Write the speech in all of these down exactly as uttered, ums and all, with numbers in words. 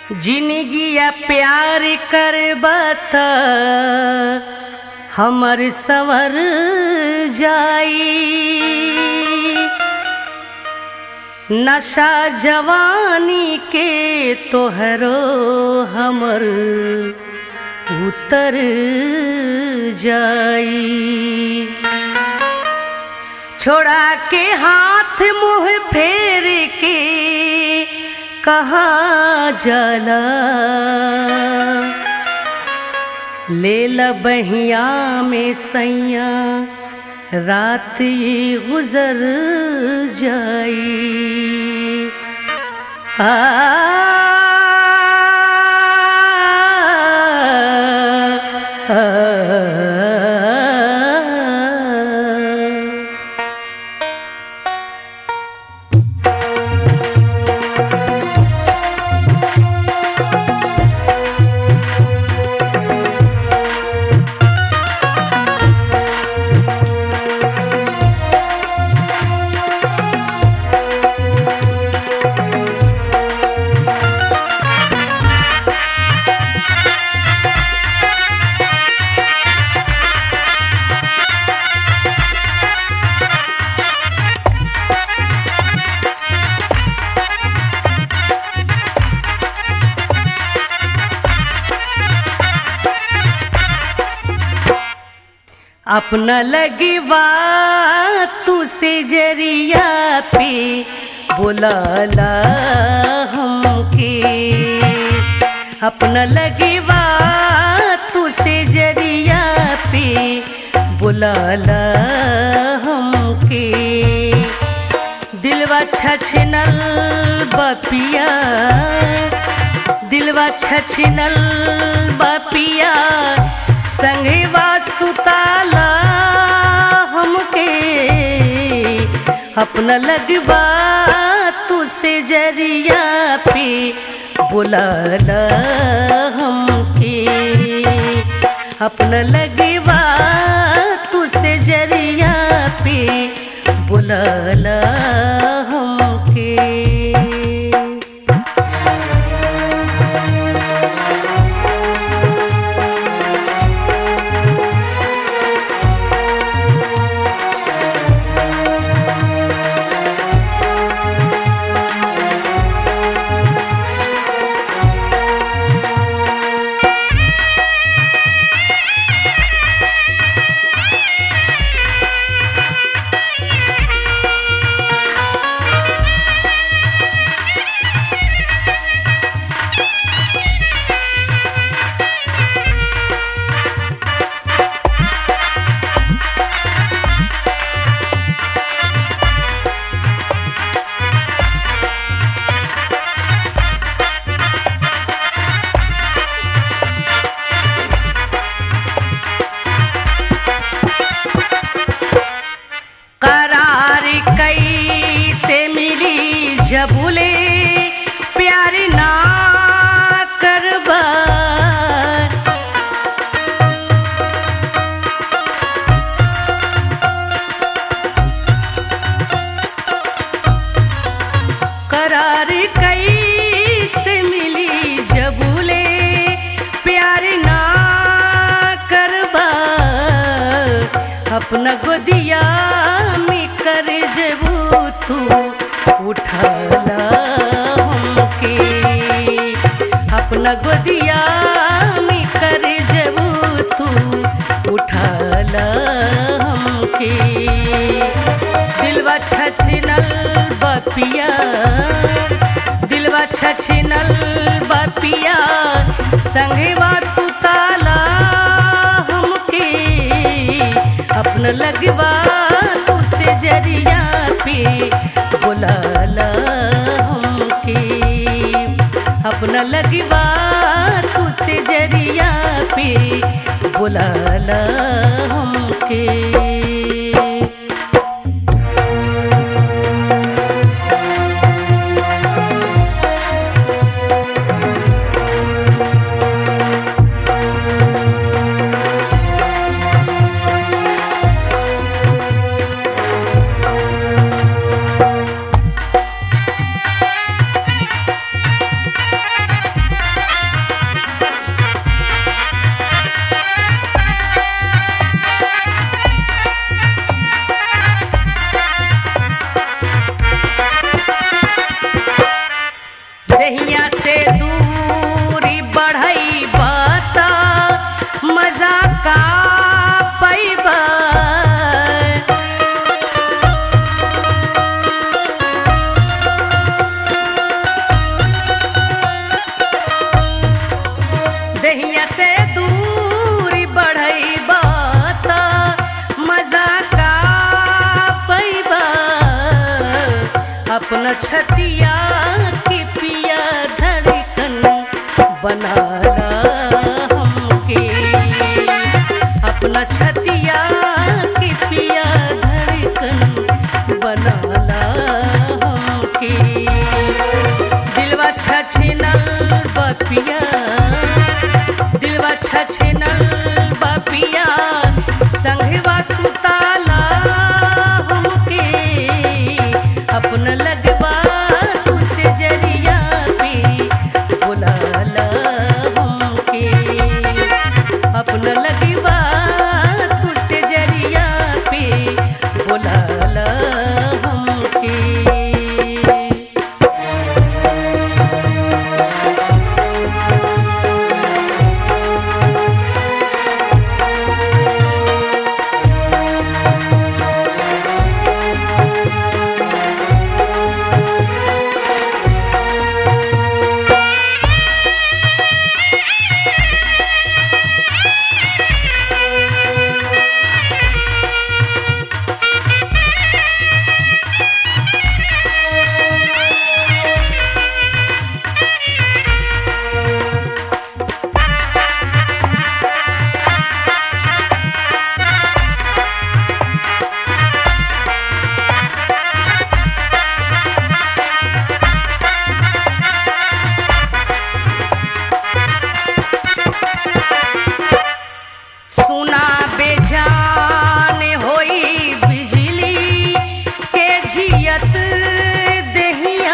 जिनगिया प्यार करबा त हमर संवर जाई। नशा जवानी के तोहरो हमर उतर जाई। छोड़ा के हाथ मुँह फेर के कहाँ जाला, ले ला बहिया में सैया रात ये गुजर जाई। आ, आ, आ अपना लगवा तू से जरिया पे बुलाला हमके। अपना लगवा तू से जरिया पे बुलाला हमके। दिलवा छछनल बपिया, दिलवा छछनल बपिया, संगवा सुताला हमके। अपना लगवा तू से जरिया पे बुलाला हमके। अपना लगवा तू से जरिया पे बुलाला हमके। जबुले प्यार ना करबा, करार कैसे मिली जबुले प्यार ना करबा। अपना गोदिया में कर जबू तू उठाला हमके। अपना गोदिया में कर जबू तू उठाला हमके। दिलवा छछनल बपिया, दिलवा छछनल बपिया, संगवा सुताला हमके। अपना लगवा तू से जरिया पे बुलाला हमके। अपना लगवा तू से जरिया पे बुलाला हमके। दहिया से दूरी बढ़ई बाता मजा का पैबा दहिया से दूरी बढ़ई बाता मजा का पैबा अपना छतिया की पिया धड़कन बनाला हमके अपना छतिया की पिया धड़कन बनाला हमके दिलवा छछनल बपिया दिलवा छछनल बपिया संघवा सुताला हमके अपना लगवा तुसे जरिया पे बुलाला हमके अपना लगवा तुसे जरिया पे बुलाला हमके सुना बेजान होई बिजली के झियत दहिया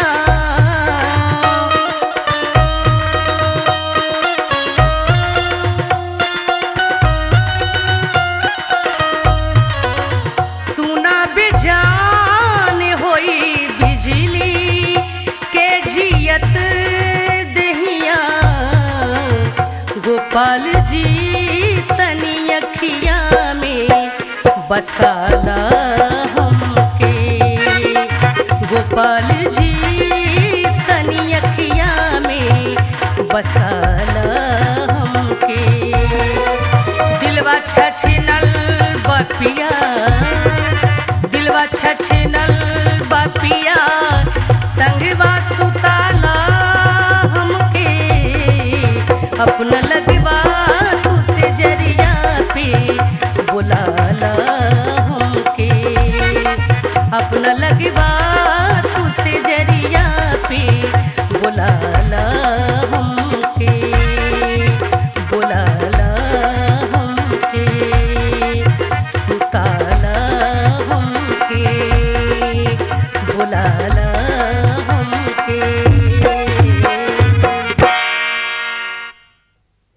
सुना बेजान होई बिजली के झियत दहिया गोपाल जी तनी अखिया में बसाला हमके गोपाल जी तनी अखिया में बसाला हमके दिलवा छछनल बपिया दिलवा छछनल बपिया संगवा सुताला हमके अपना लगवा तुसे जरिया पे बुलाला हमके अपना लगवा तुसे जरिया पे बुलाला